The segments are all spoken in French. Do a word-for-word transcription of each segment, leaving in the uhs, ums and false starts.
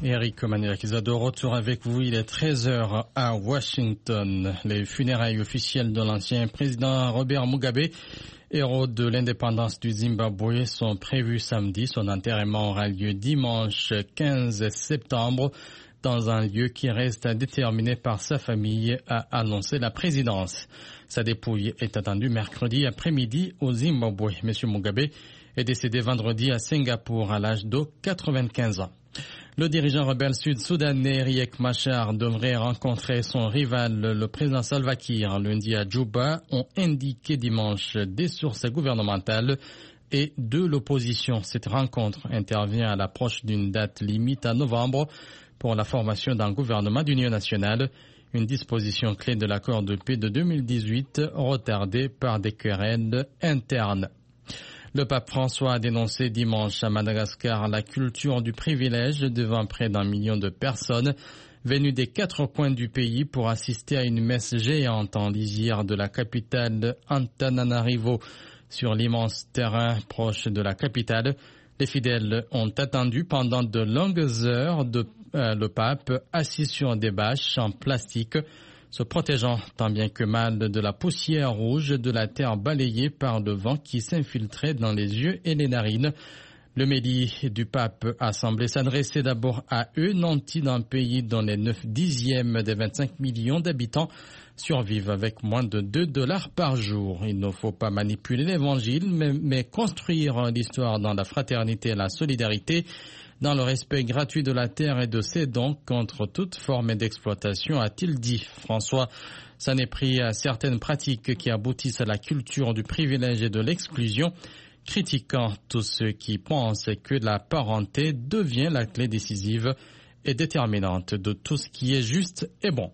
Eric Maniakisa de retour avec vous. Il est treize heures à Washington. Les funérailles officielles de l'ancien président Robert Mugabe, héros de l'indépendance du Zimbabwe, sont prévues samedi. Son enterrement aura lieu dimanche quinze septembre dans un lieu qui reste à déterminer par sa famille, a annoncé la présidence. Sa dépouille est attendue mercredi après-midi au Zimbabwe. Monsieur Mugabe est décédé vendredi à Singapour à l'âge de quatre-vingt-quinze ans. Le dirigeant rebelle sud-soudanais Riek Machar devrait rencontrer son rival, le président Salva Kiir, lundi à Djouba, ont indiqué dimanche des sources gouvernementales et de l'opposition. Cette rencontre intervient à l'approche d'une date limite à novembre pour la formation d'un gouvernement d'union nationale, une disposition clé de l'accord de paix de deux mille dix-huit retardée par des querelles internes. Le pape François a dénoncé dimanche à Madagascar la culture du privilège devant près d'un million de personnes venues des quatre coins du pays pour assister à une messe géante en lisière de la capitale Antananarivo. Sur l'immense terrain proche de la capitale, les fidèles ont attendu pendant de longues heures de, euh, le pape assis sur des bâches en plastique, se protégeant tant bien que mal de la poussière rouge de la terre balayée par le vent qui s'infiltrait dans les yeux et les narines. Le méli du pape a semblé s'adresser d'abord à eux, nantis d'un pays dont les neuf dixièmes des vingt-cinq millions d'habitants survivent avec moins de deux dollars par jour. Il ne faut pas manipuler l'évangile, mais, mais construire l'histoire dans la fraternité et la solidarité, dans le respect gratuit de la terre et de ses dons contre toute forme d'exploitation, a-t-il dit. François s'en est pris à certaines pratiques qui aboutissent à la culture du privilège et de l'exclusion, critiquant tous ceux qui pensent que la parenté devient la clé décisive et déterminante de tout ce qui est juste et bon.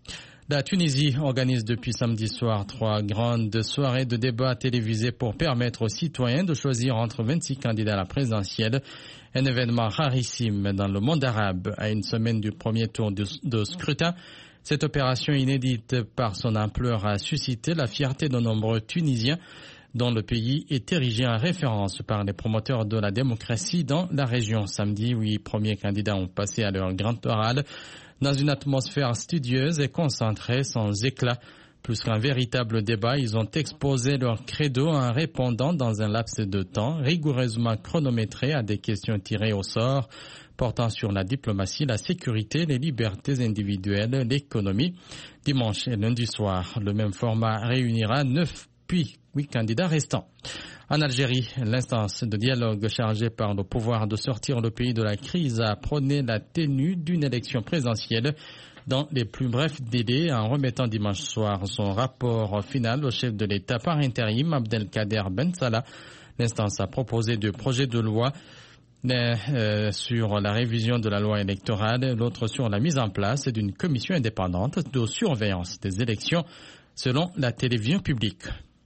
La Tunisie organise depuis samedi soir trois grandes soirées de débat télévisées pour permettre aux citoyens de choisir entre vingt-six candidats à la présidentielle. Un événement rarissime dans le monde arabe à une semaine du premier tour de, de scrutin. Cette opération inédite par son ampleur a suscité la fierté de nombreux Tunisiens dont le pays est érigé en référence par les promoteurs de la démocratie dans la région. Samedi, huit premiers candidats ont passé à leur grand oral dans une atmosphère studieuse et concentrée, sans éclat. Plus qu'un véritable débat, ils ont exposé leur credo en répondant dans un laps de temps rigoureusement chronométré à des questions tirées au sort, portant sur la diplomatie, la sécurité, les libertés individuelles, l'économie. Dimanche et lundi soir, le même format réunira neuf puis huit candidats restants. En Algérie, l'instance de dialogue chargée par le pouvoir de sortir le pays de la crise a prôné la tenue d'une élection présidentielle dans les plus brefs délais en remettant dimanche soir son rapport final au chef de l'État par intérim, Abdelkader Ben Salah. L'instance a proposé deux projets de loi, l'un euh, sur la révision de la loi électorale, l'autre sur la mise en place d'une commission indépendante de surveillance des élections selon la télévision publique.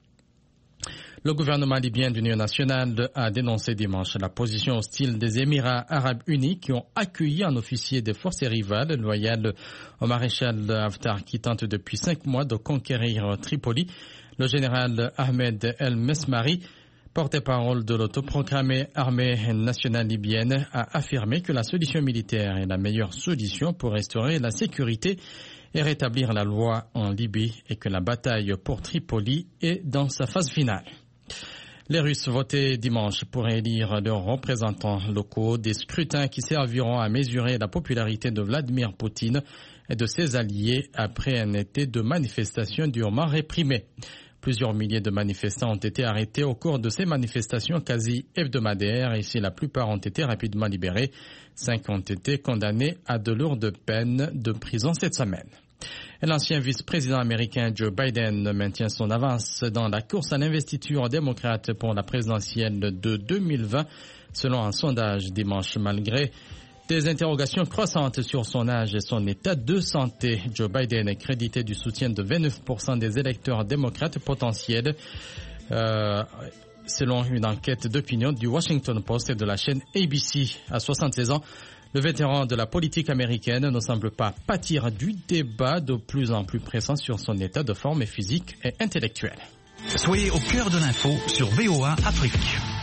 Le gouvernement libyen d'union nationale a dénoncé dimanche la position hostile des Émirats arabes unis qui ont accueilli un officier des forces rivales loyal au maréchal Haftar qui tente depuis cinq mois de conquérir Tripoli. Le général Ahmed El Mesmari, porte-parole de l'autoproclamée armée nationale libyenne, a affirmé que la solution militaire est la meilleure solution pour restaurer la sécurité et rétablir la loi en Libye et que la bataille pour Tripoli est dans sa phase finale. Les Russes votaient dimanche pour élire leurs représentants locaux, des scrutins qui serviront à mesurer la popularité de Vladimir Poutine et de ses alliés après un été de manifestations durement réprimées. Plusieurs milliers de manifestants ont été arrêtés au cours de ces manifestations quasi hebdomadaires et si la plupart ont été rapidement libérés, cinq ont été condamnés à de lourdes peines de prison cette semaine. Et l'ancien vice-président américain Joe Biden maintient son avance dans la course à l'investiture démocrate pour la présidentielle de deux mille vingt, selon un sondage dimanche. Malgré des interrogations croissantes sur son âge et son état de santé, Joe Biden est crédité du soutien de vingt-neuf pour cent des électeurs démocrates potentiels, euh, selon une enquête d'opinion du Washington Post et de la chaîne A B C. À soixante-seize ans, le vétéran de la politique américaine ne semble pas pâtir du débat de plus en plus pressant sur son état de forme physique et intellectuelle. Soyez au cœur de l'info sur V O A Afrique.